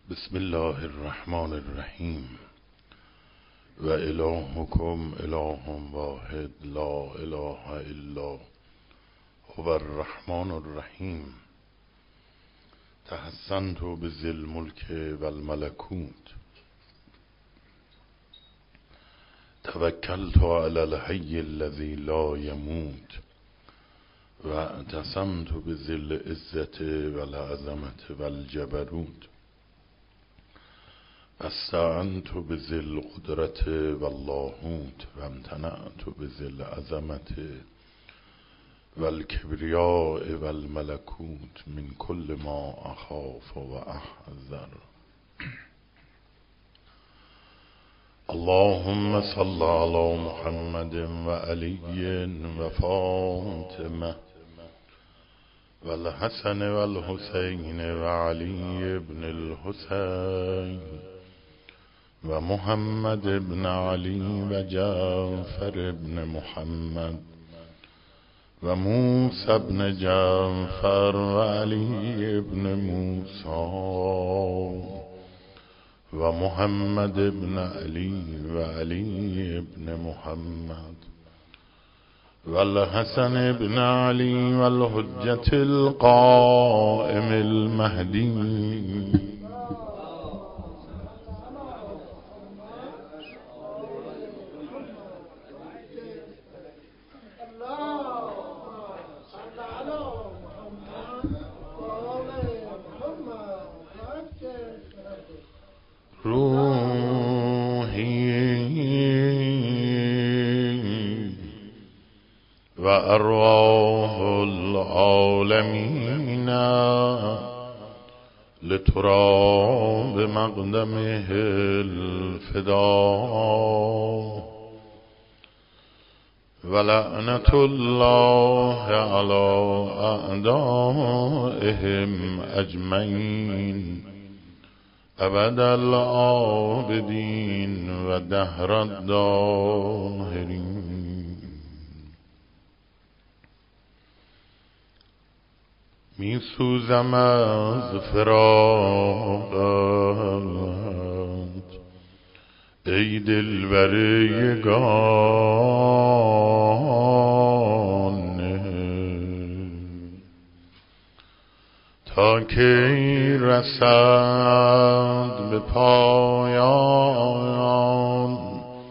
بسم الله الرحمن الرحیم و الهکم اله واحد لا اله الا هو الرحمن الرحیم تحسنت بذی الملک و الملکوت توکلت علی الحی الذی لا یموت و اعتصمت بذی العزة و العظمة و الجبروت استعنت بذی القدرة و اللاهوت و امتنعت بذی العظمة و الکبریاء و الملکوت من کل ما اخاف و احذر. اللهم صل علی محمد و علی و فاطمه و الحسن و الحسین و علی ابن الحسین و محمد ابن علی و جعفر ابن محمد و موسی ابن جعفر و علی ابن موسی و محمد ابن علی و علی ابن محمد و الحسن ابن علی و الحجة القائم المهدی و ارواح العالمین لترى بمقدمه الفداء ولعنة الله على اعدائهم اجمعین ابد العابدین و دهر الداهرین. می سوزم از فراقت ای دلبر یگانه، تا کی رسد به پایان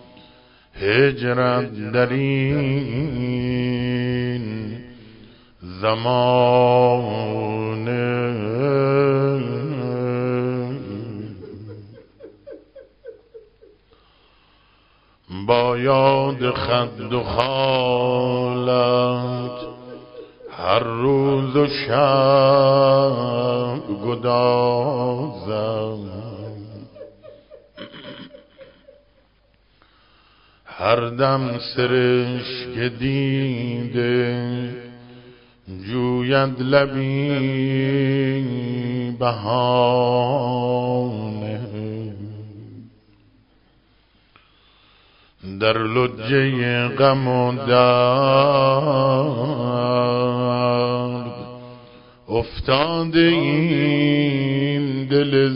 هجرت در این زمانه. با یاد خد و خالت هر روز و شب گدازم، هر دم سرشک دیده جوید لبی بهانه. در لجه غم و درد افتاده این دل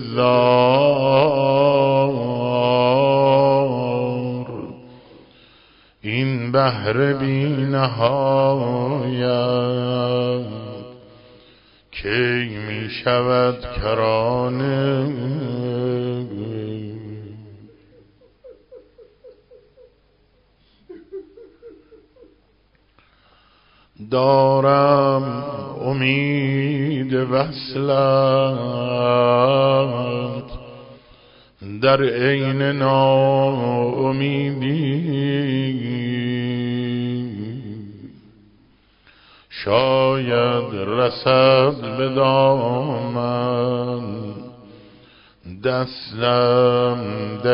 زار، این بحر بی نهایت کی می شود کرانه. دارم امید وصلت در عین ناامیدی، شاید رسد به دامن دستم در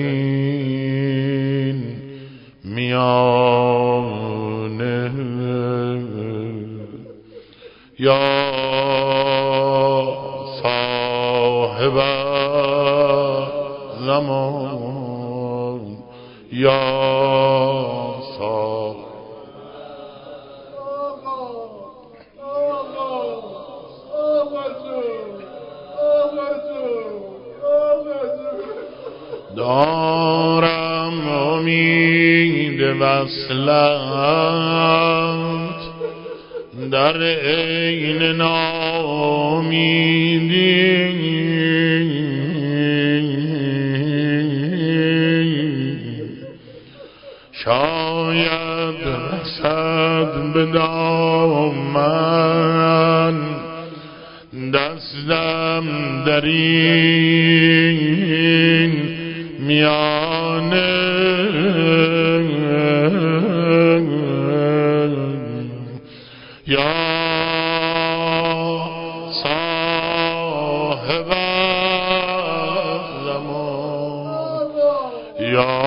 این میانه. یا صاحب زمان، یا صاحب دارم امید وصلت در عین ناامیدی، شاید رسد به دامن دستم در این میانه، یا صاحب الزمان، یا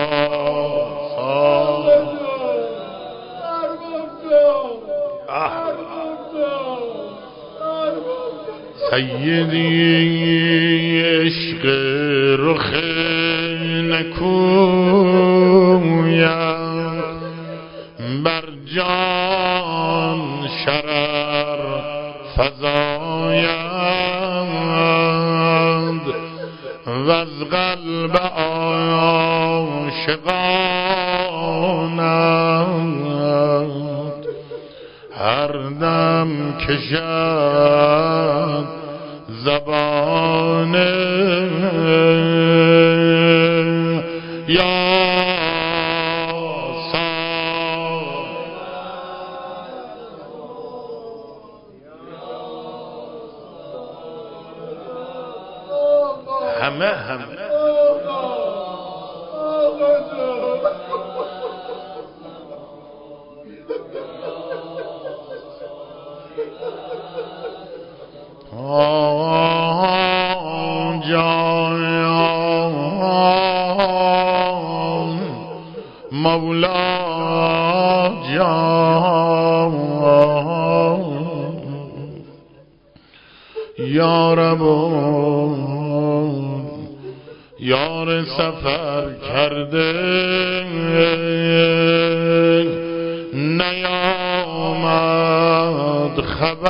سیدی عشق رخ نکویم بر جان شرر فزایند وز قلب عاشقانند هر دم کشد زبانه، یا همه جان مولا جان یا رب یار سفر کرده نیامد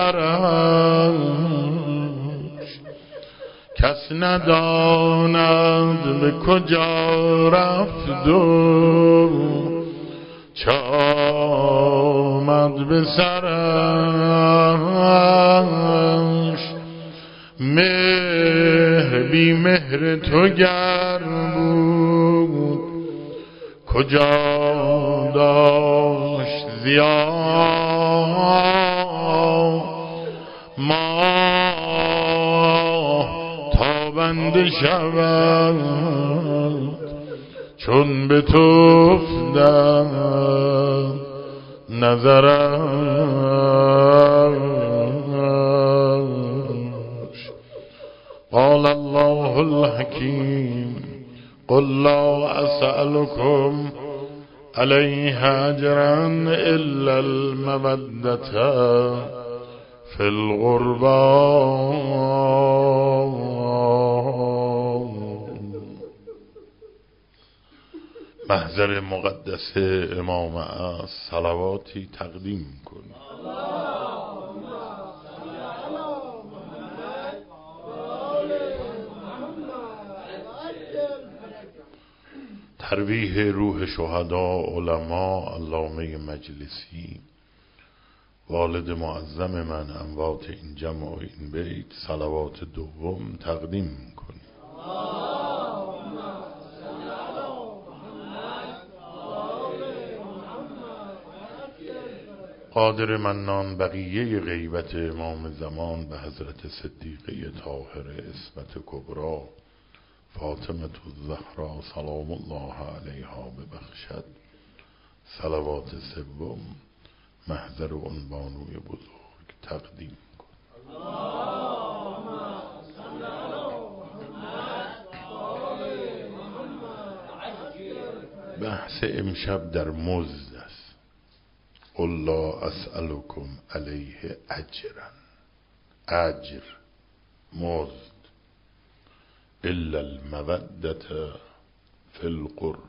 خبرش، کس نداند به کجا رفت و چه آمد به سرش. مهر بی مهر تو گر بود کجا داشت زیان، ماه تابنده شود چون به تو افتد نظرش. قال الله الحكيم قل لا أسألكم عليه أجرا إلا المودة في القربى. محضر مقدس امام است صلواتی تقدیم کنید. ترویح روح شهدا علما علامه مجلسی والد معظم من اموات این جمع و این بیت صلوات دوم تقدیم کنید. قادر منان بقیه غیبت امام زمان به حضرت صدیقه طاهره عصمت کبری فاطمه الزهرا سلام الله علیها ببخشد. صلوات سوم محضر عنبانوی بزرگ تقدیم کن. بحث امشب در مزد است. قل لا اسألكم علیه اجرا، اجر مزد، الا المودة فی القربى.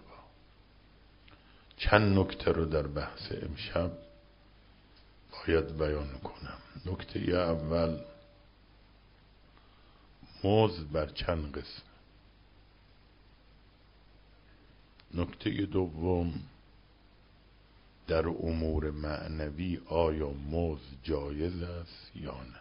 چند نکته رو در بحث امشب باید بیان کنم. نکته اول، مزد بر چند قسم. نکته دوم، در امور معنوی آیا مزد جایز است یا نه؟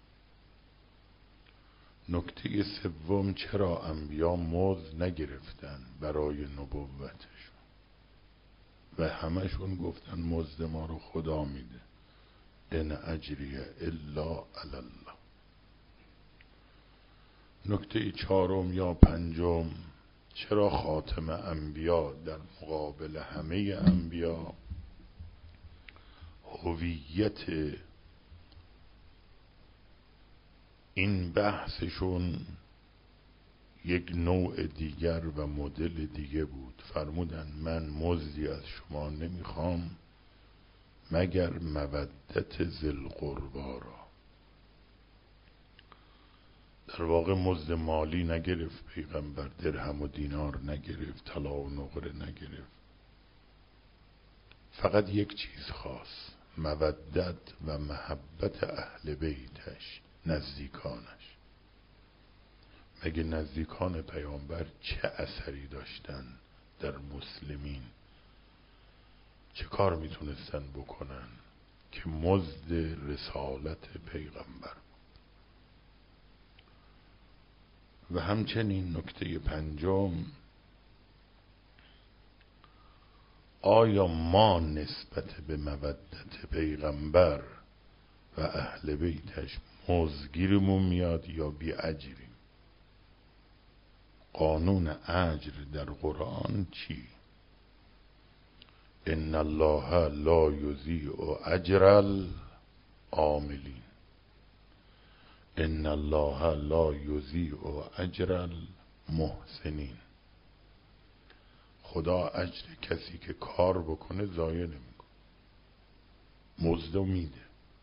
نکته سوم، چرا انبیا مزد نگرفتن برای نبوتشون و همشون گفتن مزد ما رو خدا میده، ان اجری الا علی الله. نکته چهارم یا پنجم، چرا خاتم انبیا در مقابل همه انبیا هویت این بحثشون یک نوع دیگر و مدل دیگه بود؟ فرمودن من مزدی از شما نمیخوام مگر مودت ذی القربی را. در واقع مزد مالی نگرفت پیغمبر، درهم و دینار نگرفت، طلا و نقره نگرفت، فقط یک چیز خاص، مودت و محبت اهل بیتش، نزدیکانش. مگه نزدیکان پیامبر چه اثری داشتن در مسلمین؟ چه کار میتونستن بکنن که مزد رسالت پیغمبر؟ و همچنین نکته پنجم، آیا ما نسبت به مودت پیغمبر و اهل بیتش مزدگیرمون میاد یا بی اجریم؟ قانون اجر در قرآن چی؟ ان الله لا یضیع اجر العاملین، ان الله لا یضیع اجر المحسنین. خدا اجر کسی که کار بکنه ضایع نمیکنه، مزدو میده.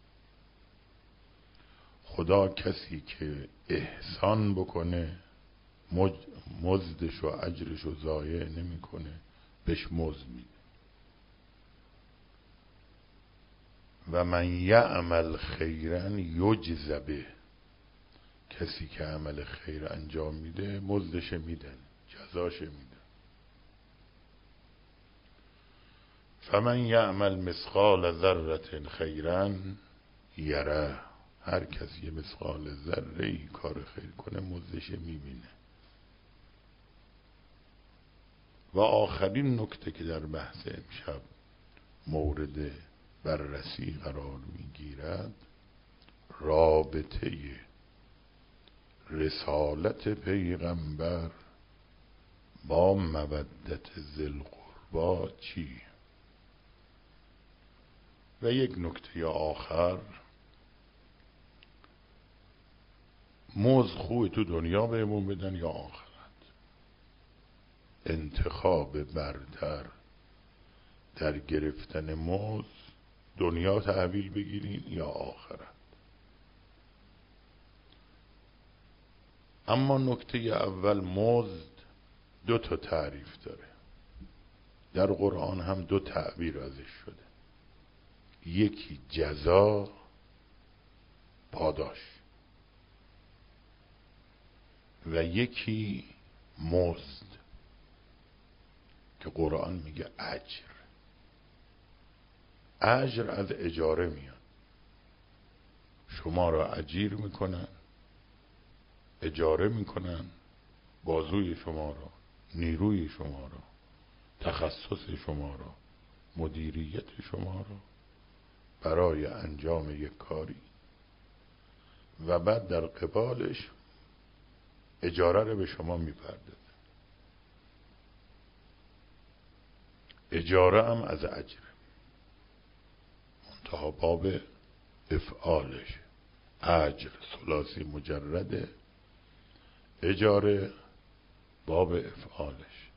خدا کسی که احسان بکنه مزدش و اجرش رو ضایع نمیکنه، بهش مزد میده. و من یعمل خیرا یجز به، کسی که عمل خیر انجام میده مزدش میدن، جزاش میدن. فمن یعمل مثقال ذره خیرا یره، هر کسی مثقال ذره ای کار خیر کنه مزدش میبینه. و آخرین نکته که در بحث امشب مورد بررسی قرار میگیرد، رابطه رسالت پیغمبر با مودت ذی القربی چی؟ و یک نکته آخر، مزد خوبه تو دنیا بهمون بدن یا آخرت؟ انتخاب برتر در گرفتن مزد دنیا تحویل بگیرین یا آخرت؟ اما نکته اول، مزد دو تا تعریف داره، در قرآن هم دو تعبیر ازش شده، یکی جزا، پاداش، و یکی مزد که قرآن میگه اجر. اجر از اجاره میاد، شما را اجیر میکنن، اجاره میکنن بازوی شما را، نیروی شما را، تخصص شما را، مدیریت شما را برای انجام یک کاری، و بعد در قبالش اجاره رو به شما میپردازه. اجاره هم از اجر، منتها باب افعالش، اجر ثلاثی مجرده، اجاره باب افعالش.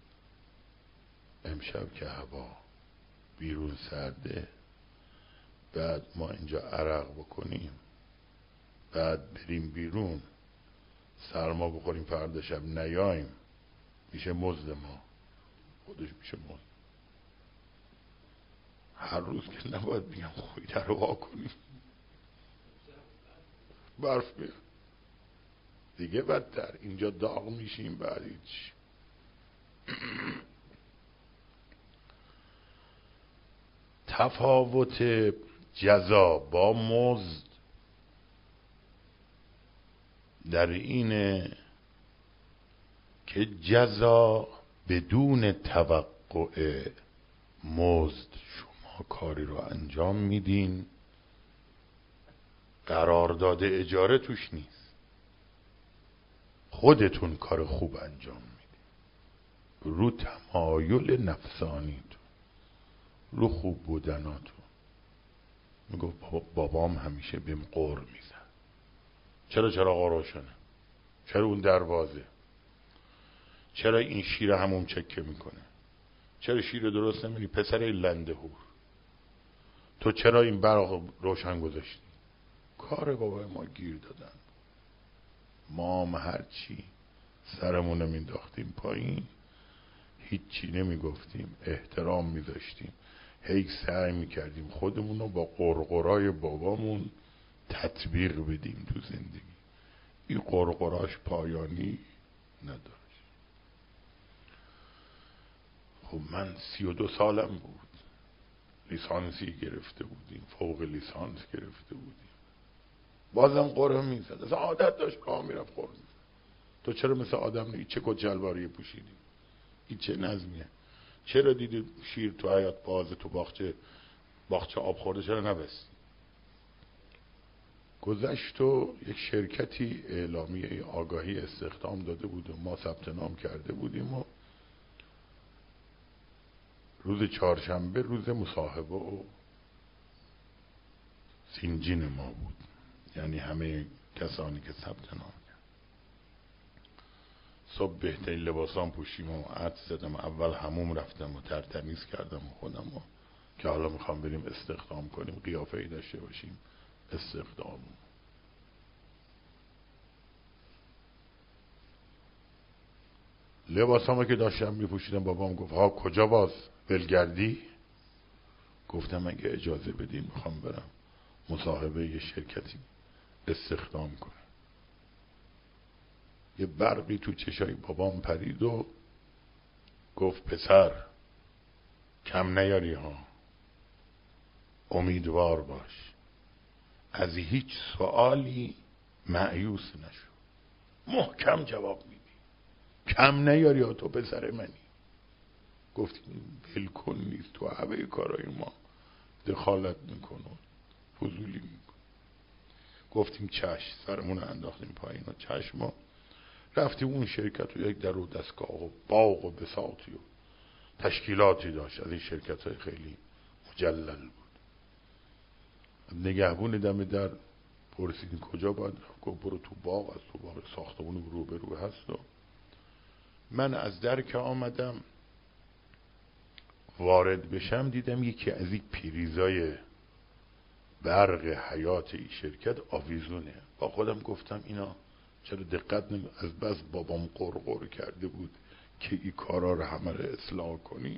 امشب که هوا بیرون سرده، بعد ما اینجا عرق بکنیم، بعد بریم بیرون سرما بخوریم، فردا شب نیاییم، میشه مزد ما، خودش میشه مزد. هر روز که نباید بگم خویده رو واکنیم، برف میاد دیگه بدتر، اینجا داغ میشیم، بعد هیچ. تفاوت جزا با مزد در اینه که جزا بدون توقع مزد، شما کاری رو انجام میدین، قرارداد اجاره توش نیست، خودتون کار خوب انجام میدین رو تمایل نفسانیتون، رو خوب بودناتون. میگفت بابام همیشه بهم قر میزن. چرا چراغا روشنه؟ چرا اون دروازه؟ چرا این شیر همون چکه میکنه؟ چرا شیر درست نمیری؟ پسر این لنده هور، تو چرا این برق روشن گذاشتی؟ کار بابای ما گیر دادن. ما هم هرچی سرمون رو مینداختیم پایین، هیچی نمیگفتیم، احترام میذاشتیم، هی سعی میکردیم خودمون رو با قرقرای بابامون تطبیق بدیم تو زندگی. این قرقراش پایانی نداشت. خب من 32 سالم بود، لیسانسی گرفته بودیم، فوق لیسانس گرفته بودیم، بازم قره میزد. اصلا عادت داشت راه میرفت قره میزد. تو چرا مثل آدم نی؟ چه کجلواری پوشیدی؟ این چه نظمیه؟ چرا دیدی شیر تو حیات بازه، تو باغچه آب خورده، چرا نبستی؟ گذشت و یک شرکتی اعلامیه آگاهی استخدام داده بود و ما ثبت نام کرده بودیم و روز چهارشنبه روز مصاحبه و سینجین ما بود، یعنی همه کسانی که ثبت نام کرد. صبح بهترین لباسام پوشیم و عطر زدم، اول حموم رفتم و ترتمیز کردم و خودم و که حالا میخوام بریم استخدام کنیم، قیافه ای داشته باشیم استخدام. لباسامو که داشتم میپوشیدم بابام گفت ها کجا باز ولگردی؟ گفتم اگه اجازه بدین میخوام برم مصاحبه یه شرکتی استخدام کنم. یه برقی تو چشای بابام پرید و گفت پسر کم نیاری ها، امیدوار باش، از هیچ سوالی مایوس نشو، محکم جواب میدی، کم نیاری ها، تو پسر منی. گفتیم بالکل نیست، تو همه کارهای ما دخالت میکنه، فضولی میکنه. گفتیم چشم، سرمون انداختیم پایین و چشم رفتیم اون شرکت و یک در و دستگاه و باغ و بساطی و تشکیلاتی داشت، از این شرکت های خیلی مجلل بود. نگهبون دم در پرسیدیم کجا باید رفت؟ گفت برو تو باغ، از تو باغ ساختمون روبرو هست. و من از در که آمدم وارد بشم دیدم یکی از این پریزای برق حیات این شرکت آویزونه. با خودم گفتم اینا چرا دقت نمی، از بس بابام قرقر کرده بود که این کارا رو همه رو اصلاح کنیم.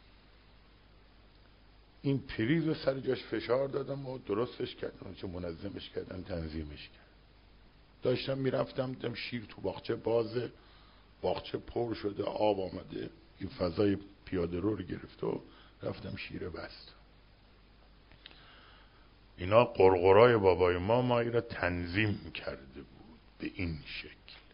این پریز رو سر جاش فشار دادم و درستش کردم، چه منظمش کردم، تنظیمش کردم. داشتم میرفتم دیدم شیر تو باغچه بازه، باغچه پر شده، آب آمده، این فضای پیاده رو گرفت و رفتم شیر بست. اینا قرقرای بابای ما اینا تنظیم کرده بود به این شکل.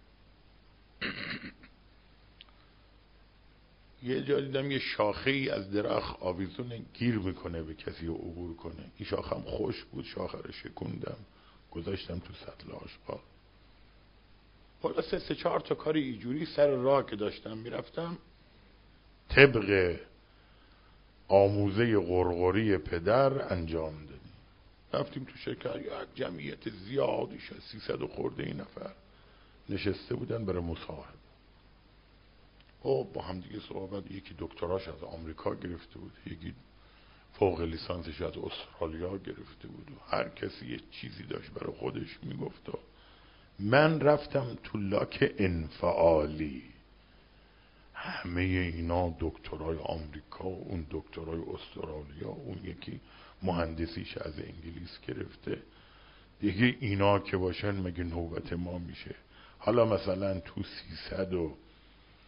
یه جا دیدم یه شاخه ای از درخت آویزون گیر میکنه به کسی رو عبور کنه. این شاخه هم خوش بود، شاخه رو شکوندم گذاشتم تو سطل آشغال. خلاصه 3-4 تا کاری اینجوری سر راه که داشتم میرفتم طبق آموزه قرقری پدر انجام دادیم. رفتیم تو شرکت، یک جمعیت زیادی شد، 300 خورده این نفر نشسته بودن برای مصاحبه. با هم دیگه صحبت، یکی دکتراش از آمریکا گرفته بود، یکی فوق لیسانسش از استرالیا گرفته بود و هر کسی یه چیزی داشت برای خودش میگفت. من رفتم تو لاک انفعالی. همه اینا دکترای آمریکا و اون دکترای استرالیا، اون یکی مهندسیش از انگلیس گرفته، دیگه اینا که باشن مگه نوبت ما میشه؟ حالا مثلا تو 300 و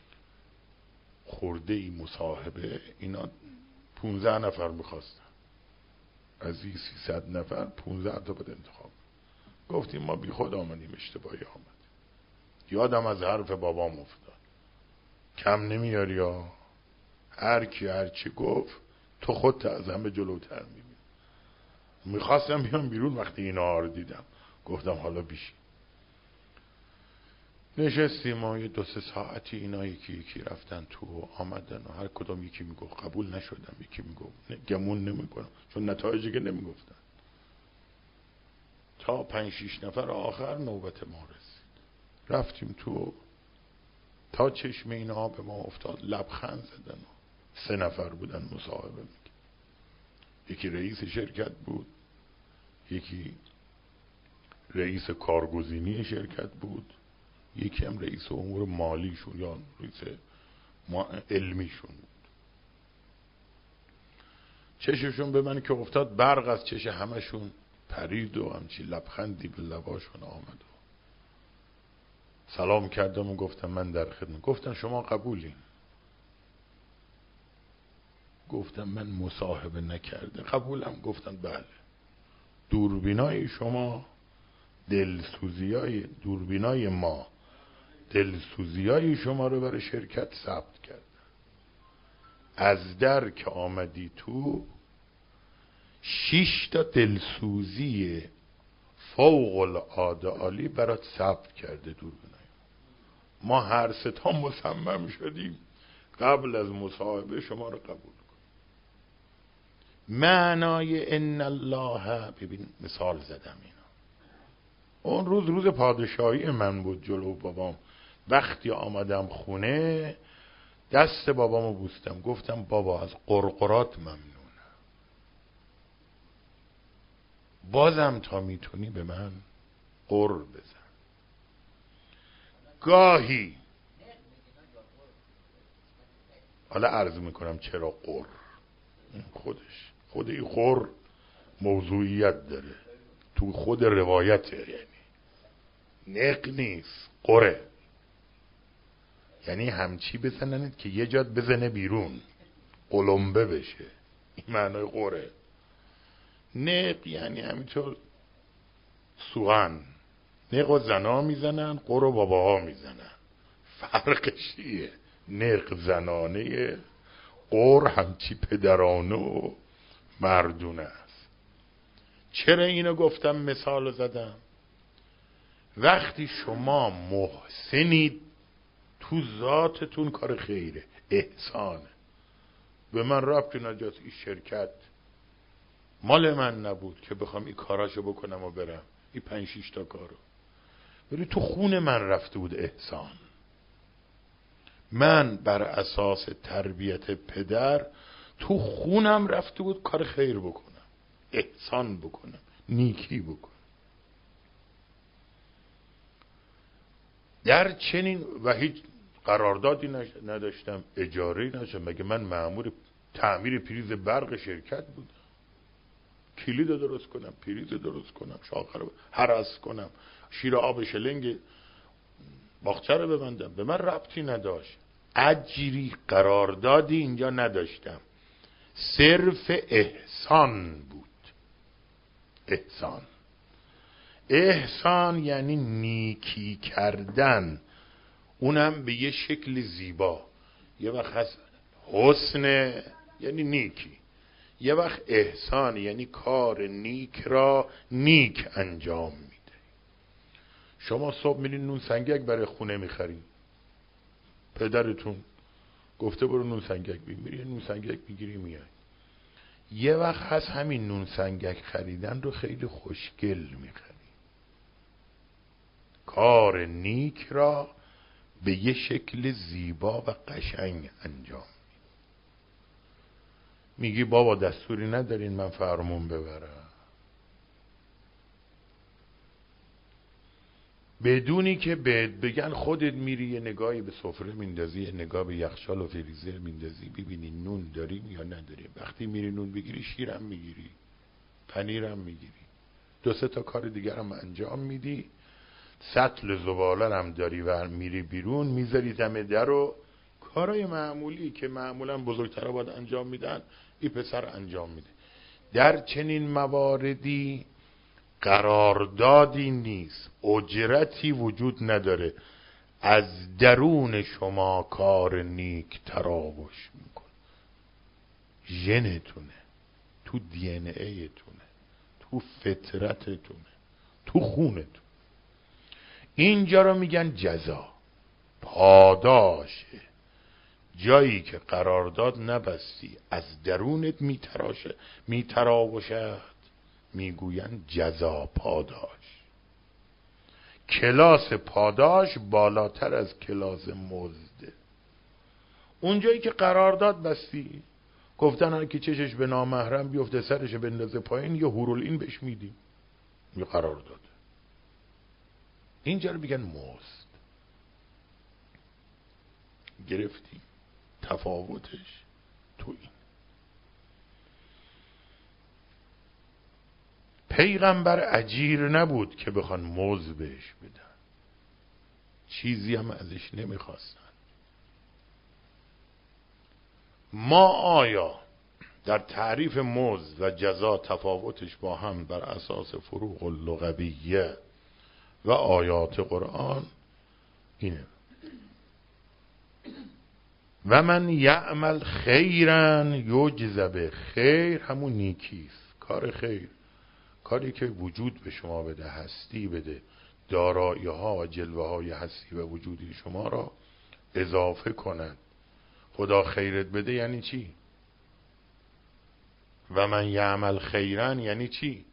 خورده ای مصاحبه اینا 15 نفر میخواستن، از این 300 نفر 15 تا باید انتخاب. گفتیم ما بی خود آمدیم، اشتباهی آمد. یادم از حرف بابام افتاد، کم نمیاری ها، هر کی هر چی گفت تو خودت از همه جلوتر میبینی. میخواستم بیام بیرون، وقتی اینا رو دیدم گفتم حالا بیشی. نشستیم و یه 2-3 ساعتی اینا یکی رفتن تو و آمدن و هر کدام یکی میگفت قبول نشدم، یکی میگفت گمون نمیکنم، چون نتایجی که نمیگفتن. تا 5-6 نفر آخر نوبت ما رسید، رفتیم تو، تا چشم اینا به ما افتاد لبخند زدن و 3 نفر بودن مصاحبه میگه. یکی رئیس شرکت بود، یکی رئیس کارگزینی شرکت بود، یکی هم رئیس امور مالیشون یا رئیس علمیشون بود. چششون به من که افتاد برق از چش همشون پرید و همچی لبخندی به لباشون آمد و سلام کردم و گفتم من در خدمت. گفتن شما قبولین؟ گفتم من مصاحبه نکرده قبولم. گفتن بله. دوربینای شما دوربینای ما دلسوزیای شما رو برای شرکت ثبت کردن. از در که آمدی تو 6 تا دلسوزی فوق العاده عالی برات ثبت کرده دوربینای ما. هر 3 تا مصمم شدیم قبل از مصاحبه شما رو قبول کنیم. معنای ان الله، ببین مثال زدم اینا. اون روز پادشاهی من بود جلو بابام. وقتی آمدم خونه دست بابامو بوستم، گفتم بابا از قرقرات ممنونم، بازم تا میتونی به من قر بزن. گاهی حالا عرض میکنم چرا قر، خود این قر موضوعیت داره تو خود روایته، یعنی نق نیست، قره، یعنی همچی بزننید که یه جاد بزنه بیرون قلمبه بشه، این معنای قره. نق یعنی همینطور سوغن، نق و زنا میزنن، قر و باباها میزنن. فرقش چیه؟ نق زنانه، قر همچی پدرانه و مردونه است. چرا اینو گفتم مثال زدم؟ وقتی شما محسنید تو ذاتتون کار خیره، احسانه. به من ربطی نداشت، این شرکت مال من نبود که بخوام این کاراشو بکنم و برم، این 5-6 تا کارو، ولی تو خون من رفته بود احسان. من بر اساس تربیت پدر تو خونم رفته بود کار خیر بکنم، احسان بکنم، نیکی بکنم. در چنین و هیچ قراردادی نداشتم، اجاره‌ای نداشتم. مگه من مأمور تعمیر پریز برق شرکت بودم؟ کلید درست کنم، پریز درست کنم، شاخه رو هرس کنم، شیر آب شلنگ باغچه رو ببندم؟ به من ربطی نداشت. اجری قراردادی اینجا نداشتم، صرف احسان بود. احسان یعنی نیکی کردن، اونم به یه شکل زیبا. یه وقت حسن یعنی نیکی، یه وقت احسان یعنی کار نیک را نیک انجام میده. شما صبح میرین نون سنگک برای خونه میخرین، پدرتون گفته برو نون سنگک میری، نون سنگک میگیری میای. یه وقت هست همین نون سنگک خریدن رو خیلی خوشگل میخری، کار نیک را به یه شکل زیبا و قشنگ انجام میگی بابا دستوری ندارین من فرمون ببرم، بدونی که بگن خودت میری یه نگاهی به سفره میندازی، یه نگاه به یخچال و فریزر میندازی ببینی نون داریم یا نداریم. وقتی میری نون بگیری شیرم میگیری، پنیرم میگیری، 2-3 تا کار دیگر هم انجام میدی، سطل زباله هم داری و میری بیرون میذاری دم در و کارهای معمولی که معمولا بزرگترها باید انجام میدن این پسر انجام میده. در چنین مواردی قراردادی نیست، اجرتی وجود نداره. از درون شما کار نیک تراوش میکنه، ژنتونه، تو دی ان ایتونه، تو فطرتتونه، تو خونتون. اینجا رو میگن جزا، پاداشه. جایی که قرارداد نبستی از درونت میتراوشد میگوین جزا، پاداش. کلاس پاداش بالاتر از کلاس مزده. اونجایی که قرارداد بستی، گفتن هر کی چشش به نامحرم بیفته سرش بندازه پایین یه هورالعین بهش میدیم، یه قرارداد. اینجا رو میگن مزد. گرفتیم تفاوتش تو این. پیغمبر اجیر نبود که بخوان مزد بهش بدن، چیزی هم ازش نمیخواستن. ما آیا در تعریف مزد و جزا تفاوتش با هم بر اساس فروق اللغویه و آیات قرآن اینه: و من یعمل خیرا یجز به. خیر همون نیکیست، کار خیر، کاری که وجود به شما بده، هستی بده، دارایی ها و جلوه های هستی و وجودی شما را اضافه کند. خدا خیرت بده یعنی چی؟ و من یعمل خیرا یعنی چی؟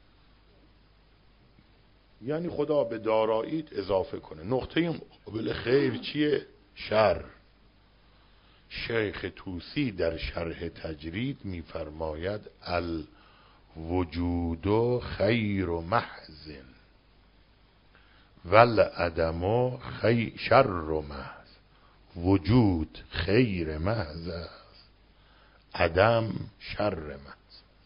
یعنی خدا به داراییت اضافه کنه. نقطه مقابل خیر چیه؟ شر. شیخ طوسی در شرح تجرید میفرماید الوجود خیر محض والعدم شر محض. وجود خیر محض است، عدم شر محض.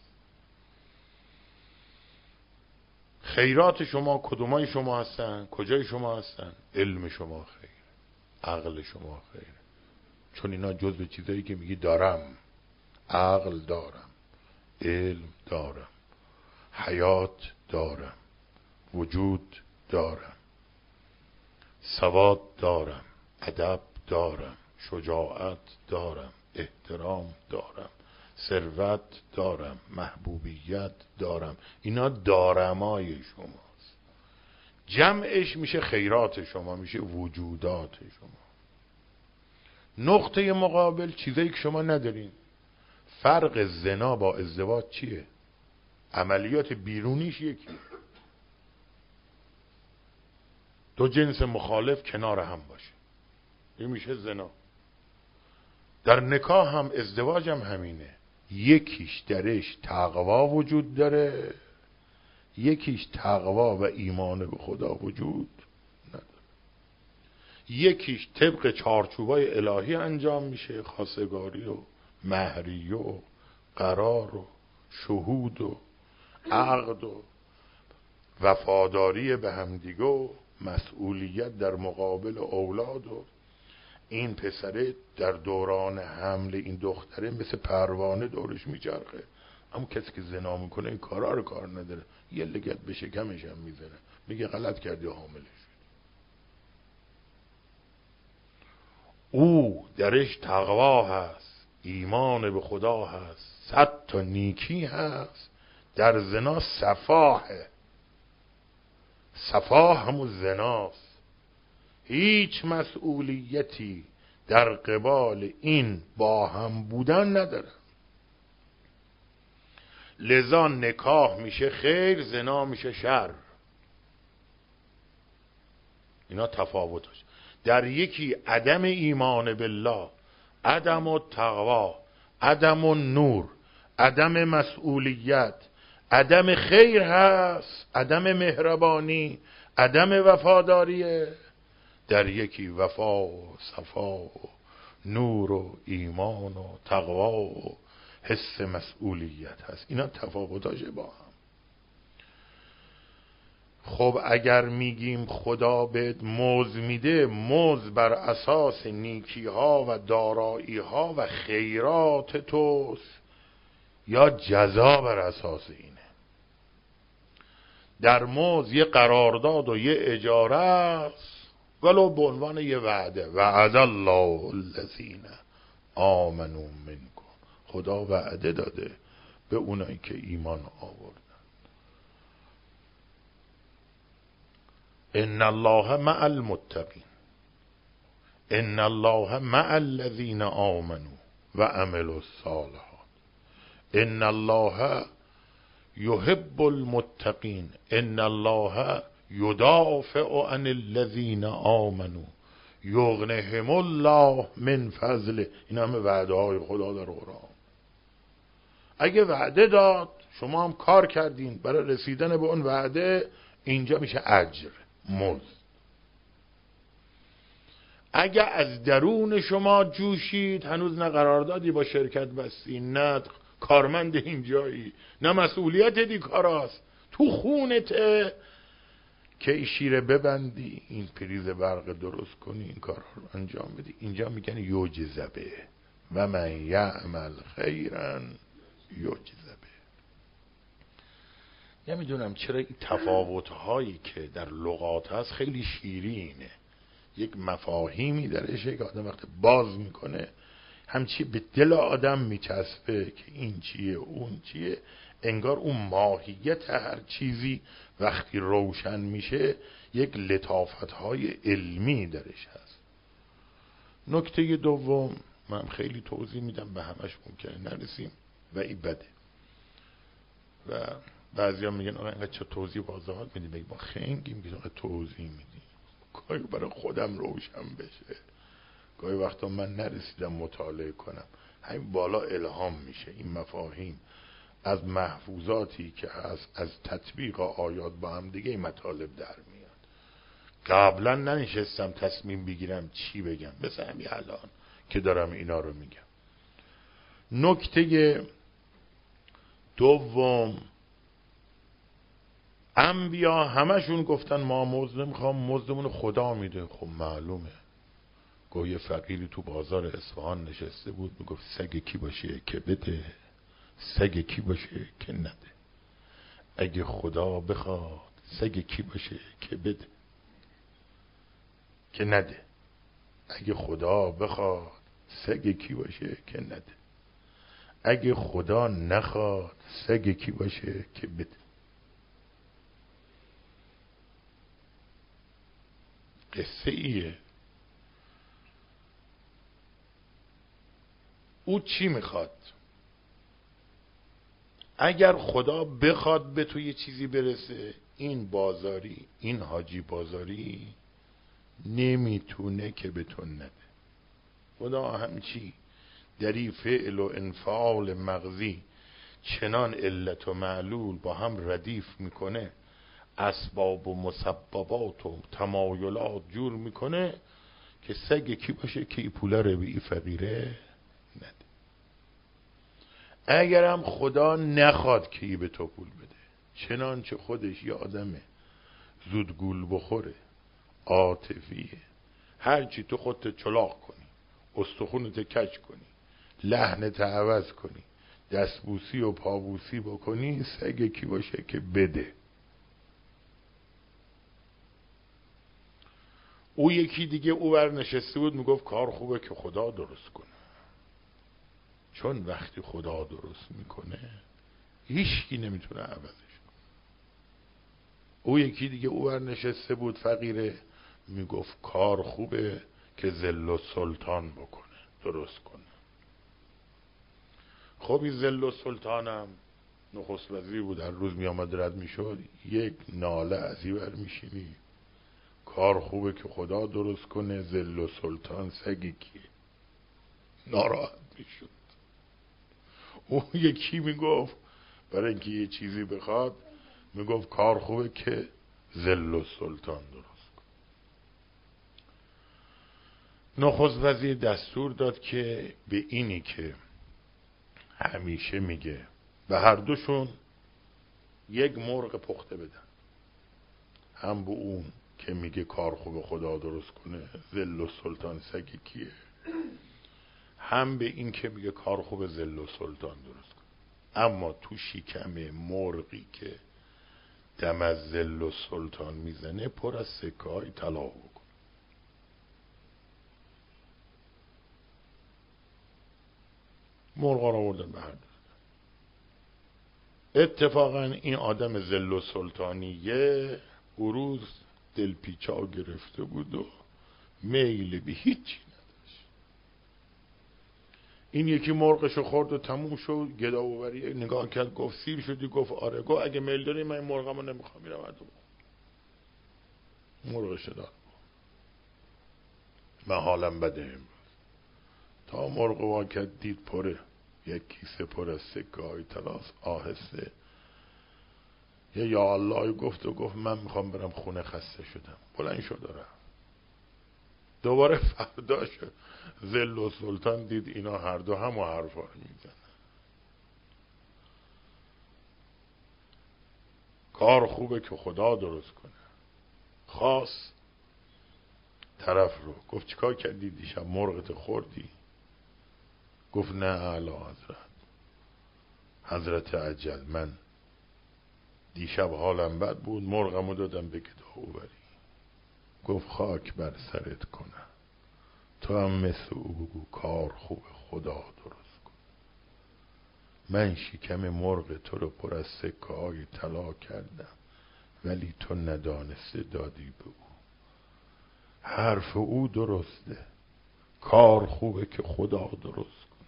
خیرات شما کدومای شما هستن؟ کجای شما هستن؟ علم شما خیر، عقل شما خیر، چون اینا جزء چیزایی که میگی دارم، عقل دارم، علم دارم، حیات دارم، وجود دارم، سواد دارم، ادب دارم، شجاعت دارم، احترام دارم، ثروت دارم، محبوبیت دارم. اینا دارمای شماست. جمعش میشه خیرات شما، میشه وجودات شما. نقطه مقابل چیزایی که شما ندارین. فرق زنا با ازدواج چیه؟ عملیات بیرونیش یکی. دو جنس مخالف کنار هم باشه، این میشه زنا. در نکاح هم ازدواج هم همینه. یکیش درش تقوا وجود داره، یکیش تقوا و ایمان به خدا وجود نداره. یکیش طبق چارچوبای الهی انجام میشه، خواستگاری و مهری و قرار و شهود و عقد و وفاداری به همدیگه و مسئولیت در مقابل اولاد. و این پسره در دوران حمل این دختره مثل پروانه دورش میچرخه. اما کسی که زنا میکنه این کارا رو کار نداره، یه لگد به شکمش هم میزنه، میگه غلط کردی حامله شد. او درش تقوا هست، ایمان به خدا هست، 100 تا نیکی هست. در زنا صفاحه. صفاح همون زناست. هیچ مسئولیتی در قبال این با هم بودن نداره. لذا نکاح میشه خیر، زنا میشه شر. اینا تفاوتش. در یکی عدم ایمان بالله، عدم التقوا، عدم النور، عدم مسئولیت، عدم خیر هست، عدم مهربانی، عدم وفاداریه. در یکی وفا و صفا و نور و ایمان و تقوا و حس مسئولیت هست. اینا تفاوتاشه با هم. خب اگر میگیم خدا بهت موز میده، موز بر اساس نیکی ها و دارایی ها و خیرات توست، یا جزا بر اساس اینه. در موز یه قرارداد و یه اجاره است، ولو به عنوان یه وعده. وعد الله الذین آمنوا منکم، خدا وعده داده به اونایی که ایمان آوردن. ان الله مع المتقین، ان الله مع الذین آمنوا و عملوا الصالحات، ان الله یحب المتقین، ان الله یدافع عن الذین آمنوا یغنهم الله من فضله. این همه وعده های خدا در قرآن. اگه وعده داد شما هم کار کردین برای رسیدن به اون وعده، اینجا میشه اجر، مزد. اگه از درون شما جوشید، هنوز نه قراردادی با شرکت بستین، نه کارمند اینجایی، نه مسئولیت دی کاراست، تو خونته که این شیره ببندی، این پریز برق درست کنی، این کار رو انجام بدی. اینجا میگن یوجزبه و من یعمل خیرا یوجزبه. نمیدونم چرا این تفاوت‌هایی که در لغات هست خیلی شیرینه. یک مفاهیمی درشه که آدم وقت باز میکنه همچی به دل آدم میچسبه که این چیه اون چیه. انگار اون ماهیت هر چیزی وقتی روشن میشه یک لطافت‌های علمی درش هست. نکته دوم، من خیلی توضیح میدم، به همش ممکنه نرسیم و این بده. و بعضی هم میگن آقا اینقدر چه توضیح واضحات میدی؟ بگی ما خنگیم میگیم آقا توضیح میدی، گاهی برای خودم روشن بشه، گاهی وقتا من نرسیدم مطالعه کنم، همین بالا الهام میشه. این مفاهیم از محفوظاتی که هست، از تطبیق آیات با هم دیگه این مطالب در میاد. قبلا ننشستم تصمیم بگیرم چی بگم، مثل همین الان که دارم اینا رو میگم. نکته دوم، انبیا همشون گفتن ما مزد نمیخوام، مزدمون خدا میده. خب معلومه. گوی فقیری تو بازار اصفهان نشسته بود، میگفت سگ کی باشه که بده، سگ کی باشه که نده. اگه خدا بخواد سگ کی باشه که بده که نده. اگه خدا بخواد سگ کی باشه که نده. اگه خدا نخواد سگ کی باشه که بده. قصه ایه. او چی میخواد؟ اگر خدا بخواد به تو یه چیزی برسه، این بازاری، این حاجی بازاری نمیتونه که به تو نده. خدا همچی دری فعل و انفعال مغزی چنان علت و معلول با هم ردیف میکنه، اسباب و مسببات و تمایلات جور میکنه که سگ کی باشه که ای پوله رو به ای فقیره نده. اگرم خدا نخواد که ای به تو پول بده، چنانچه خودش یه آدمه زودگول بخوره، عاطفیه، هرچی تو خودت چلاق کنی، استخونت کج کنی، لحنت عوض کنی، دستبوسی و پابوسی بکنی، سگ کی باشه که بده. او یکی دیگه او بر نشسته بود میگفت کار خوبه که خدا درست کنه، چون وقتی خدا درست میکنه هیچکی نمیتونه عوضش کنه. او یکی دیگه او بر نشسته بود فقیره، میگفت کار خوبه که ذل و سلطان بکنه، درست کنه. خب این ذل و سلطانم نخست وزیر بود، هر روز میامد رد میشد، یک ناله از این بر میشینی کار خوبه که خدا درست کنه، ذل و سلطان سگی کیه؟ ناراحت میشد. اون یکی میگفت برای اینکه یه چیزی بخواد میگفت کار خوبه که ذل و سلطان درست کنه. نخست وزیر دستور داد که به اینی که همیشه میگه به هر دوشون یک مرغ پخته بدن، هم به اون که میگه کار خوب خدا درست کنه، ذل و سلطان سگی کیه، هم به این که میگه کار خوب ذل و سلطان درست کنه. اما تو شکم مرغی که دم از ذل و سلطان میزنه پر از سکه های طلا بکن. مرغا رو آوردن به هر دو. اتفاقا این آدم ذل و سلطانیه او روز دلپیچا گرفته بود و میل به هیچی نداشت. این یکی مرغشو خورد و تموم شد. گداوری نگاه کرد گفت سیر شدی؟ گفت آره. گفت اگه میل داری من این مرغمو نمیخوام، میرم ادو. مرغشو داد. من حالم بده امروز. تا مرغ واکد دید پره، یک کیسه پر از سکه های طلاست. آهسته یا الله گفت و گفت من میخوام برم خونه، خسته شدم. بلند شد دارم. دوباره فرداش ذل و سلطان دید اینا هر دو همو حرفا رو میزنن. کار خوبه که خدا درست کنه. خاص طرف رو گفت چیکار کردی دیشب؟ مرغت خوردی؟ گفت نه اعلی حضرت عجل، من دیشب حالم بد بود، مرغمو دادم به گداوری. گفت خاک بر سرت کنه، تو هم مثل او بگو کار خوب خدا درست کن. من شکم مرغ تو رو پر از سکه های طلا کردم ولی تو ندانسته دادی به او. حرف او درسته، کار خوبه که خدا درست کنه.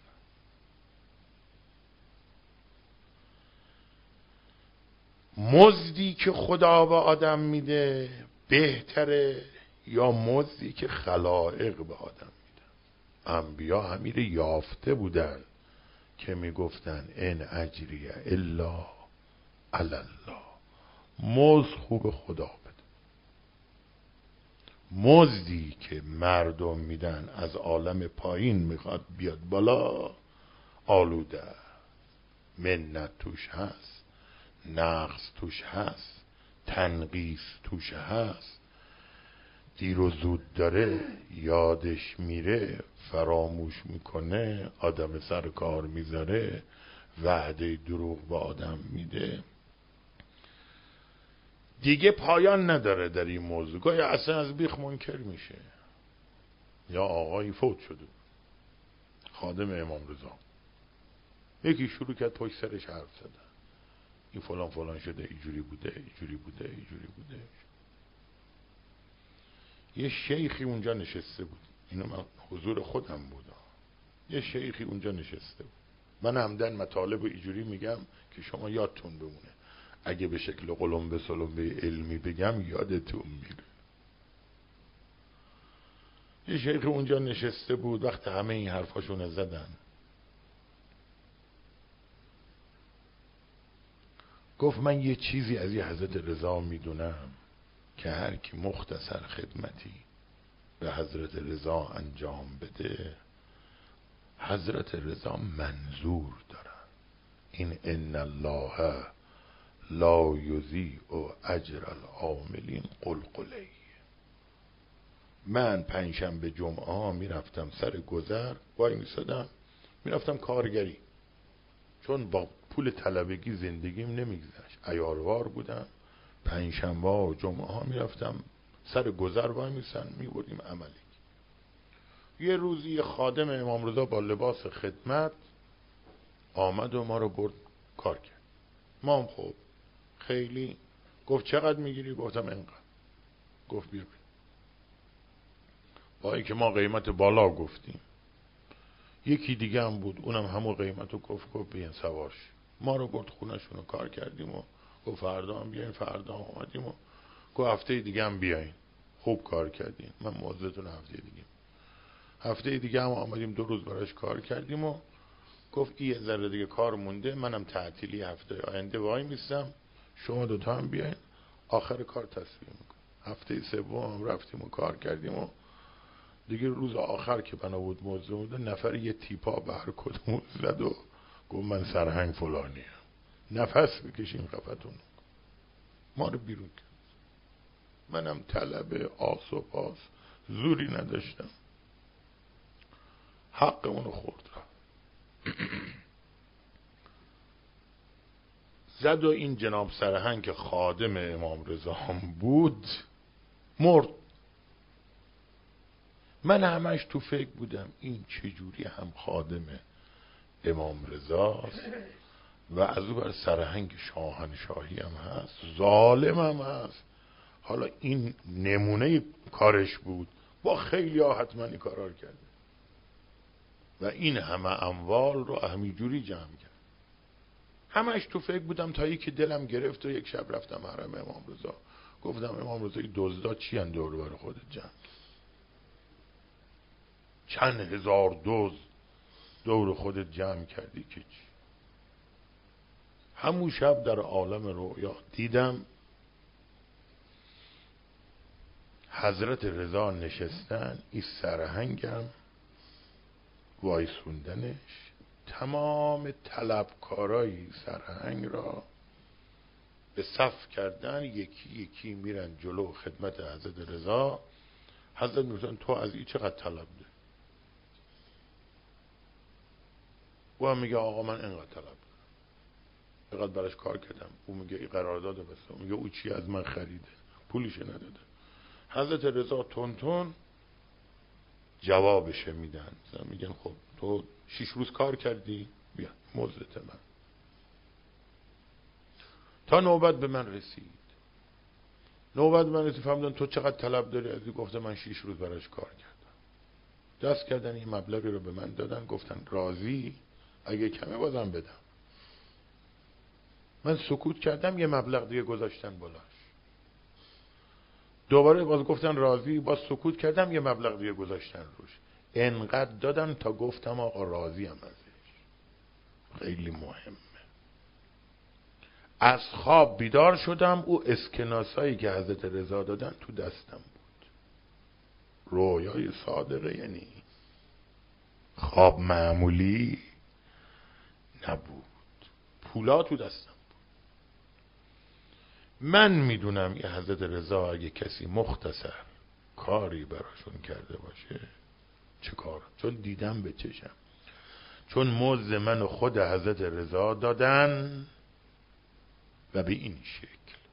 مزدی که خدا به آدم میده بهتره یا مزدی که خلائق به آدم میده؟ انبیا همین یافته بودن که میگفتن ان اجریه الا علی الله. مزد خوب خدا بده. مزدی که مردم میدن از عالم پایین میخواد بیاد بالا، آلوده، منت توش هست، نقص توش هست، تنقیص توش هست، دیر و زود داره، یادش میره، فراموش میکنه، آدم سر کار میذاره، وعده دروغ به آدم میده، دیگه پایان نداره در این موضوع. گاهی اصلا از بیخ منکر میشه. یا آقایی فوت شده، خادم امام رضا، یکی شروع کرد پشت سرش حرف زدن، این فلان فلان شده، اینجوری بوده، اینجوری بوده، اینجوری بوده. یه شیخی اونجا نشسته بود، اینو من حضور خودم بودم. یه شیخی اونجا نشسته بود. من همدن مطالب اینجوری میگم که شما یادتون بمونه، اگه به شکل قلمبه سلمبه علمی بگم یادتون میره. یه شیخ اونجا نشسته بود، وقت همه این حرفاشون زدن گفت من یه چیزی از یه حضرت رضا میدونم که هر کی مختصر خدمتی به حضرت رضا انجام بده حضرت رضا منظور دارن. این ان الله لا یضیع اجر العاملین قلقلی. من پنجشنبه جمعه ها میرفتم سر گذر، وای میسادم میرفتم کارگری، چون با پول طلبگی زندگیم نمیگذشت، عیاروار بودم. پنجشنبه و جمعه ها میرفتم سر گذر وای میسن میبردیم عملی. یه روزی خادم امام رضا با لباس خدمت آمد و ما رو برد کار کرد. ما هم خب خیلی. گفت چقدر میگیری؟ گفتم اینقدر. گفت بیا بیا. با اینکه ما قیمت بالا گفتیم، یکی دیگه هم بود اونم همون قیمتو گفت بیاین سوارش. ما رو برد خونه‌شون رو کار کردیم و گفت فردا هم بیاین. فردا هم اومدیم و گفت هفته دیگه هم بیاین، خوب کار کردین، من موظفتون هفته دیگه. هفته دیگه هم آمدیم 2 روز براش کار کردیم و گفت یه ذره دیگه کار مونده، منم تعطیلی هفته آینده وای میستم، شما دوتا هم بیاین آخر کار تصویه میکنم. هفته سوم هم رفتیم و کار کردیم و دیگه روز آخر که بنا بود موضوع بوده، نفر یه تیپا به هر کدوم زد و گفت من سرهنگ فلانیم، نفس بکشیم خفتون. ما رو بیرون کرد. منم طلب آس و پاس زوری نداشتم، حق اونو خورد. زد و این جناب سرهنگ که خادم امام رضا هم بود مرد. من همش تو فکر بودم این چجوری هم خادم امام رضاست و از او بر سرهنگ شاهنشاهی هم هست، ظالم هم هست. حالا این نمونه کارش بود، با خیلی ها حتما این کارا رو کرده و این همه اموال رو همینجوری جمع کرد. همش تو فکر بودم تا یکی دلم گرفت و یک شب رفتم حرم امام رضا، گفتم امام رضا این دزدا چی ان دور بر خودت جمع، چند هزار دزد دور خودت جمع کردی که چی؟ همون شب در عالم رویا دیدم حضرت رضا نشستن، این سرهنگم وایسوندنش، تمام طلبکارای سرهنگ را به صف کردن، یکی یکی میرن جلو خدمت حضرت رضا. حضرت میگن تو از این چقدر طلب ده؟ او هم میگه آقا من اینقدر طلب دارم، اینقدر براش کار کردم. او میگه این قرارداد بسته، میگه او چی از من خریده، پولیش نداده. حضرت رضا تون جوابش میدن، میگن خب تو 6 روز کار کردی، بیا مزدت من. تا نوبت به من رسید، فهمیدن تو چقدر طلب داری؟ از این گفته من 6 روز براش کار کردم. دست کردن این مبلغی رو به من دادن، گفتن راضی؟ اگه کمه بازم بدم. من سکوت کردم، یه مبلغ دیگه گذاشتن بالاش. دوباره باز گفتن راضی، باز سکوت کردم، یه مبلغ دیگه گذاشتن روش. انقدر دادن تا گفتم آقا راضی هم ازش. خیلی مهمه. از خواب بیدار شدم، او اسکناسایی که حضرت رضا دادن تو دستم بود. رویای صادقه، یعنی خواب معمولی نبود، پولا تو دستم بود. من میدونم این حضرت رضا اگه کسی مختصر کاری براشون کرده باشه چه کار، چون دیدم به چشم، چون مزد منو خود حضرت رضا دادن و به این شکل.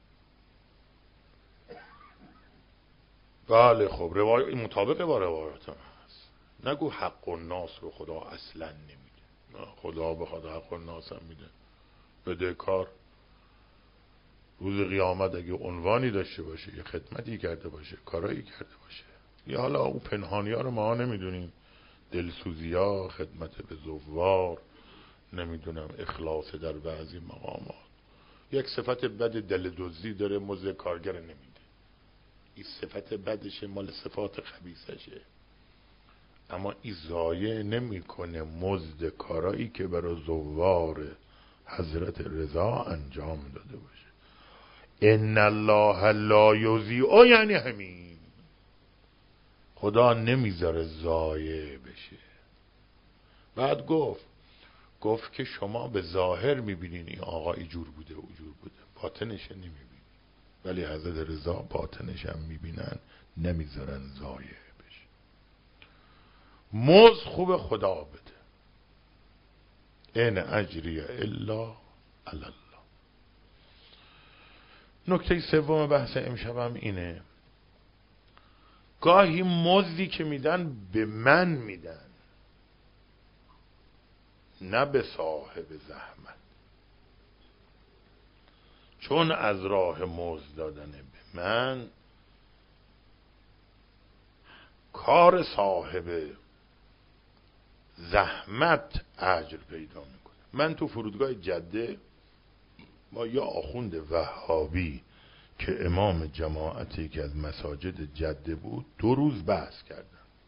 بله خب مطابق با روایات هم هست. نگو حق الناس رو خدا اصلا نمیده، خدا بخواد حق الناس هم میده. بده کار روز قیامت اگه عنوانی داشته باشه، یه خدمتی کرده باشه، کارایی کرده باشه، یا حالا اون پنهانی ها رو ما نمیدونیم، دلسوزی ها، خدمت به زوار، نمیدونم اخلاص در بعضی مقامات. یک صفت بد دل دزدی داره، مزد کارگر نمیده. این صفت بدشه، مال صفات خبیثشه. اما این ضایع نمیکنه مزد کارایی که برای زوار حضرت رضا انجام داده باشه. ان الله لا یضیع، یعنی همین، خدا نمیذاره ضایع بشه. بعد گفت که شما به ظاهر میبینین این آقا اینجور بوده اونجور بوده، باطنش نمیبینین. ولی حضرت رضا باطنش هم میبینن، نمیذارن ضایع بشه. مزد خوب خدا بده. این اجری الا علی الله. نکته سوم بحث امشبم اینه، گاهی مزدی که میدن به من میدن، نه به صاحب زحمت. چون از راه مزد دادن به من، کار صاحب زحمت اجر پیدا میکنه. من تو فرودگاه جده با یا آخوند وهابی که امام جماعتی که از مساجد جده بود 2 روز بحث کردم.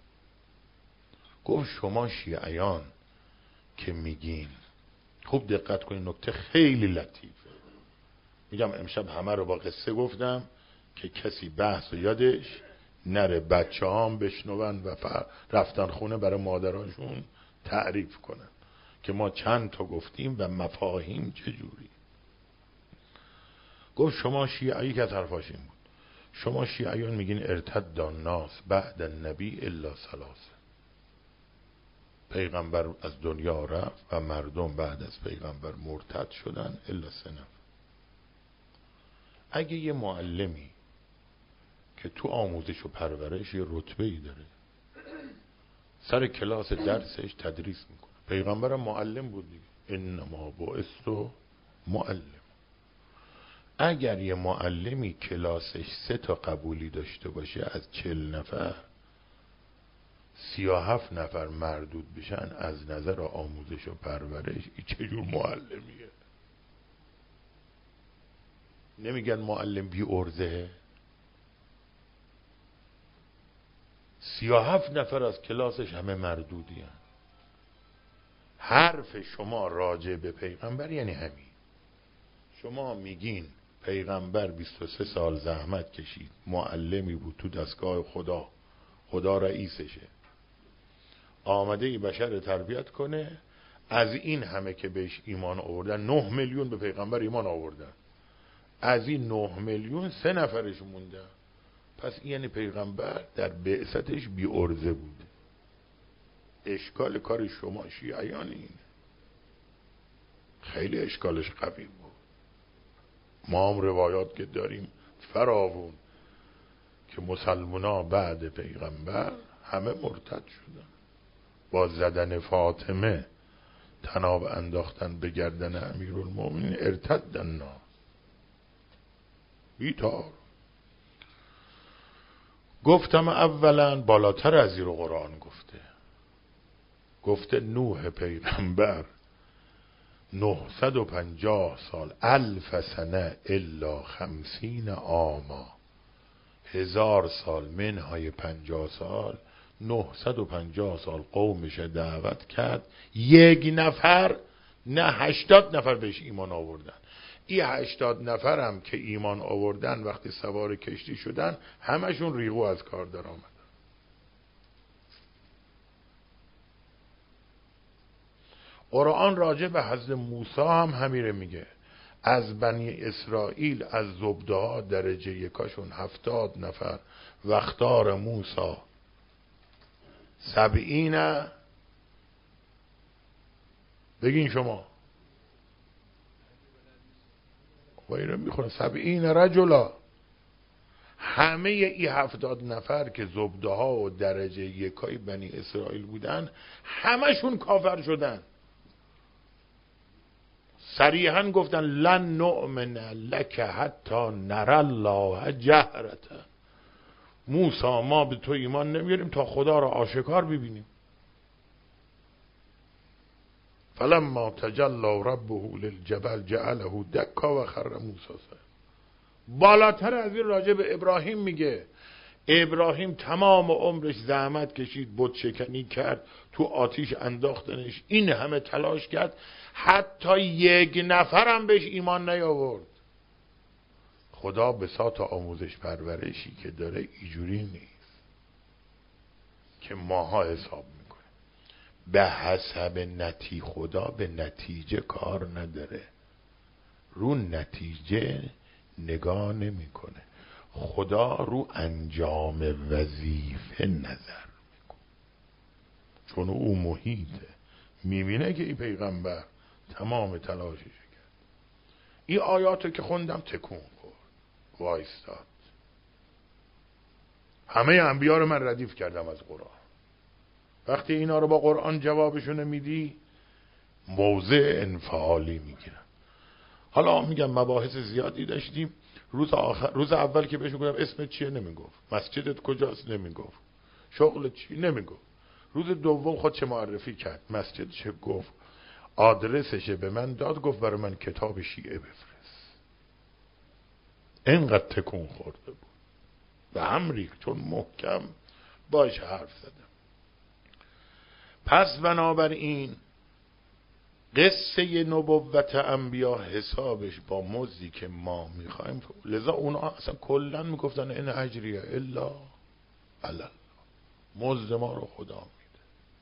گفت شما شیعیان که میگین، خوب دقت کنین، نکته خیلی لطیفه. میگم امشب همه رو با قصه گفتم که کسی بحث و یادش نره، بچه هم بشنون و رفتن خونه برای مادرانشون تعریف کنن که ما چند تا گفتیم و مفاهیم چجوری. گفت شما شیعی، که از حرفاش این بود، شما شیعیان میگین ارتد الناس بعد النبی الا 3، پیغمبر از دنیا رفت و مردم بعد از پیغمبر مرتد شدن الا 3 نفر. اگه یه معلمی که تو آموزش و پرورش یه رتبه‌ای داره، سر کلاس درسش تدریس میکنه، پیغمبرم معلم بود دیگه، انما بعثت معلم. اگر یه معلمی کلاسش 3 تا قبولی داشته باشه از 40 نفر، 37 نفر مردود بشن از نظر آموزش و پرورش، این چجور معلمیه؟ نمیگن معلم بی ارزه؟ 37 نفر از کلاسش همه مردودی هن. حرف شما راجع به پیغمبر یعنی همین. شما میگین پیغمبر 23 سال زحمت کشید، معلمی بود تو دستگاه خدا رئیسشه، آمده ای بشر تربیت کنه، از این همه که بهش ایمان آوردن، 9 میلیون به پیغمبر ایمان آوردن، از این 9 میلیون 3 نفرش موندن. پس یعنی پیغمبر در بعثتش بی ارزه بود. اشکال کار شما شیعیان اینه، خیلی اشکالش قوی بود. ما هم روایات که داریم فراوون که مسلمونا بعد پیغمبر همه مرتد شدن، با زدن فاطمه تناب انداختن به گردن امیرالمومنین، ارتدن الناس بیتار. گفتم اولا بالاتر از این رو قرآن گفته نوح پیغمبر 950 سال، 1000 سنه الا 50 عاما، 1000 سال منهای 50 سال، 950 سال قومش دعوت کرد، 1 نفر نه 80 نفر بهش ایمان آوردن. این 80 نفرم که ایمان آوردن وقتی سوار کشتی شدن همشون ریغو از کار در آمدن. قرآن راجع به حضرت موسی هم همیره میگه، از بنی اسرائیل از زبده‌ها درجه یکاشون 70 نفر واختار موسی 70، بگین شما وایره میخوره 70 رجلا، همه ای 70 نفر که زبده‌ها و درجه یکای بنی اسرائیل بودن همشون کافر شدن. صریحا گفتن لن نؤمن لک حتی نری الله جهرة، موسی ما به تو ایمان نمیاریم تا خدا را آشکار ببینیم. فلما تجلی ربه للجبل جعله دکا و خر موسی صعقا. بالاتر از این راجع به ابراهیم میگه، ابراهیم تمام عمرش زحمت کشید، بت شکنی کرد، تو آتیش انداختنش، این همه تلاش کرد، حتی 1 نفرم بهش ایمان نیاورد. خدا بساط آموزش پرورشی که داره اینجوری نیست که ماها حساب میکنه به حسب خدا به نتیجه کار نداره، رو نتیجه نگاه نمیکنه، خدا رو انجام وظیفه نظر میکنه، چون او محیطه، میبینه که این پیغمبر تمام تلاشش کرد. این آیاتو که خوندم تکون خورد، وایستاد. همه انبیا رو من ردیف کردم از قرآن. وقتی اینا رو با قرآن جوابشون میدی موضع انفعالی میگیرن. حالا میگم مباحث زیادی داشتیم. روز اول که بهش گفتم اسمت چیه نمیگفت، مسجدت کجاست نمیگفت، شغلت چی نمیگفت. روز دوم خودش معرفی کرد، مسجدش گفت، آدرسش به من داد، گفت برای من کتاب شیعه بفرست. اینقدر تکون خورده بود به امری، چون محکم باش حرف زدم. پس بنابراین قصه نبوت انبیا حسابش با مزدی که ما میخوایم، لذا اونا اصلا کلن میگفتن این اجریه الا الله، مزد ما رو خدا میده.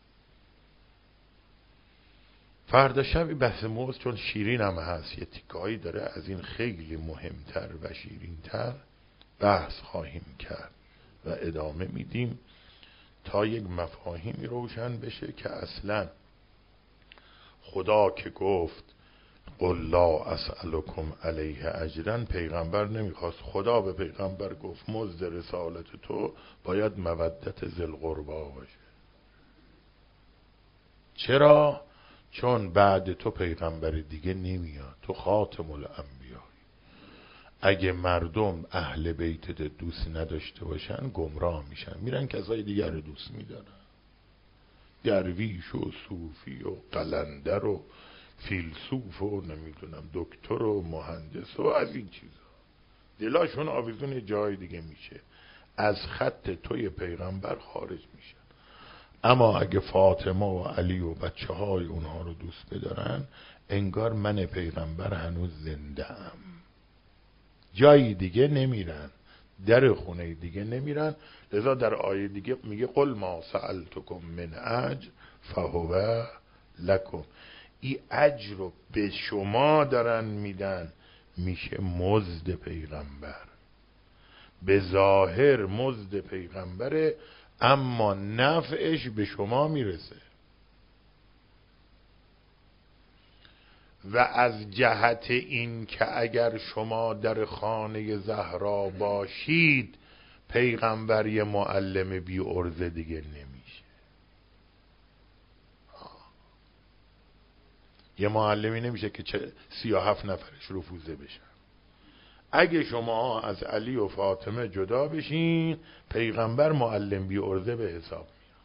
فردا شب بحث مزد، چون شیرین هم هست، یه تیکایی داره از این خیلی مهمتر و شیرینتر بحث خواهیم کرد و ادامه میدیم تا یک مفاهیمی روشن بشه که اصلا خدا که گفت قل لا اسألکم علیه اجرا. پیغمبر نمیخواست، خدا به پیغمبر گفت مزد رسالت تو باید مودت ذی القربا باشه. چرا؟ چون بعد تو پیغمبر دیگه نمیاد، تو خاتم الانبیا. اگه مردم اهل بیتت دوست نداشته باشن گمراه میشن، میرن کسای دیگر رو دوست میدارن، درویش و صوفی و قلندر و فیلسوف و نمیدونم دکتر و مهندس و از این چیزا، دلاشون آویزون جای دیگه میشه، از خط توی پیغمبر خارج میشن. اما اگه فاطمه و علی و بچه های اونها رو دوست بدارن، انگار من پیغمبر هنوز زنده ام. جایی دیگه نمیرن، در خونه دیگه نمیرن. لذا در آیه دیگه میگه قل ما سألتکم من اجر فهو لکم. این اجر رو به شما دارن میدن، میشه مزد پیغمبر. به ظاهر مزد پیغمبره، اما نفعش به شما میرسه. و از جهت این که اگر شما در خانه زهرا باشید، پیغمبر یه معلم بی عرضه دیگه نمیشه. یه معلمی نمیشه که 37 نفرش رفوزه بشن. اگه شما از علی و فاطمه جدا بشین، پیغمبر معلم بی عرضه به حساب میاد.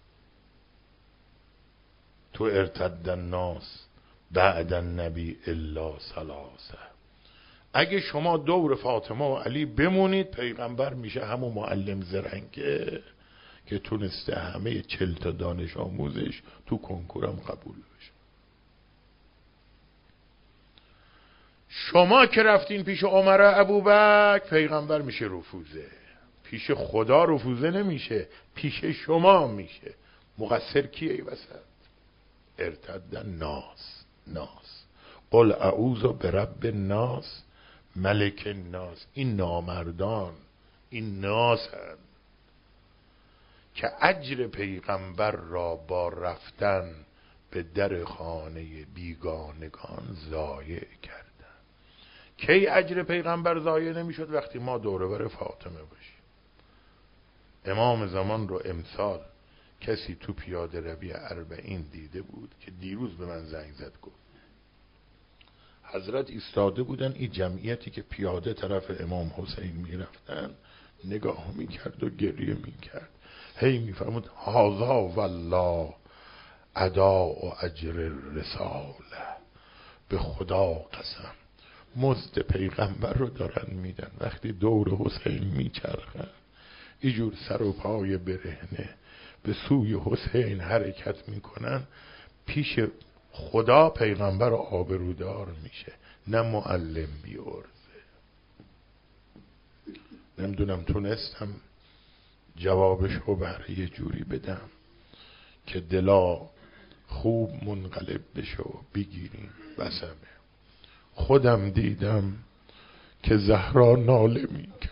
تو ارتد الناس بعد النبی الا ثلاثه. اگه شما دور فاطمه و علی بمونید، پیغمبر میشه همون معلم زرنگه که تونسته همه 40 تا دانش آموزش تو کنکورم قبول بشه. شما که رفتین پیش عمر ابوبکر، پیغمبر میشه رفوزه. پیش خدا رفوزه نمیشه، پیش شما میشه. مقصر کیه ای وسط؟ ارتد الناس. قل اعوذ برب الناس ملک الناس. این نامردان، این ناسن که اجر پیغمبر را با رفتن به در خانه بیگانگان ضایع کردن. کی اجر پیغمبر ضایع نمیشد؟ وقتی ما دوره بر فاطمه باشیم. امام زمان رو امسال کسی تو پیاده روی 40 دیده بود که دیروز به من زنگ زد، گفت حضرت ایستاده بودن، این جمعیتی که پیاده طرف امام حسین میرفتن نگاه میکرد و گریه میکرد، هی میفرمود هذا والله اداء اجر الرساله. به خدا قسم مزد پیغمبر رو دارن میدن. وقتی دور حسین میچرخن، اینجور سر و پای برهنه به سوی حسین حرکت میکنن، پیش خدا پیغمبر آبرودار میشه، نه معلم بی عرضه. نمیدونم تونستم جوابشو برای یه جوری بدم که دلا خوب منقلب بشه و بگیریم بسمه. خودم دیدم که زهرا ناله میکرد.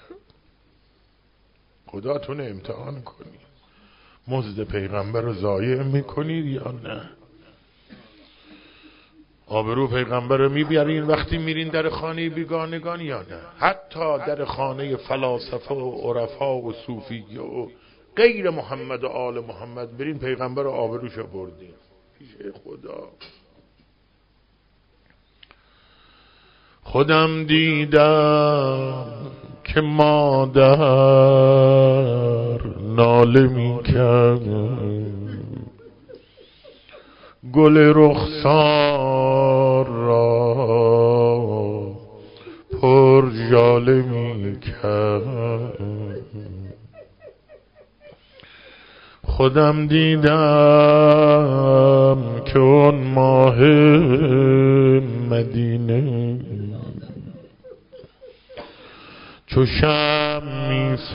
خداتون امتحان کنید، مزد پیغمبر رو ضایع میکنید یا نه؟ آبرو پیغمبر رو میبرین وقتی میرین در خانه بیگانگان یا نه؟ حتی در خانه فلاسفه و عرفا و صوفی و غیر محمد و آل محمد برین، پیغمبر رو آبروش بردین پیش خدا. خودم دیدم که مادر ناله میکرد، گل رخسار را پر ژاله میکرد. خودم دیدم که اون ماه مدینه چو شمع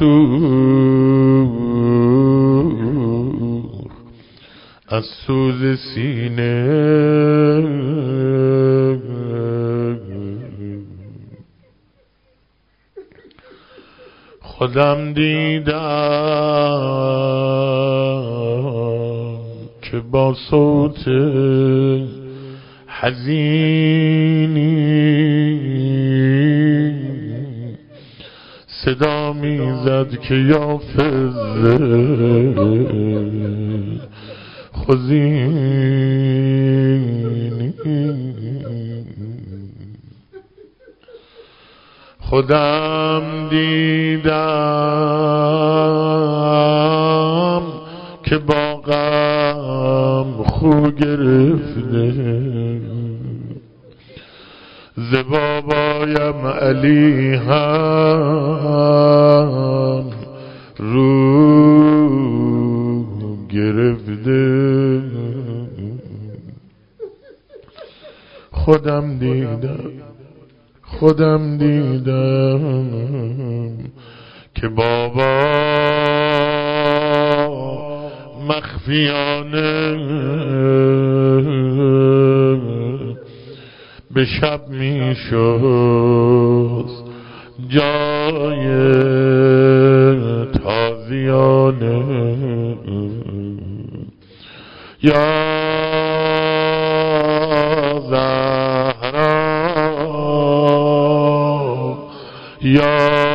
میسوخت از سوز سینه. خودم دیدم که با صوت حزینی صدا میزد که یا فزه خزینی خودم دیدم که با غم خو گرفته ز بابایم علی هم رو گرفته خودم دیدم که بابا مخفیانه به شب می شست جای تازیانه یا زهرا یا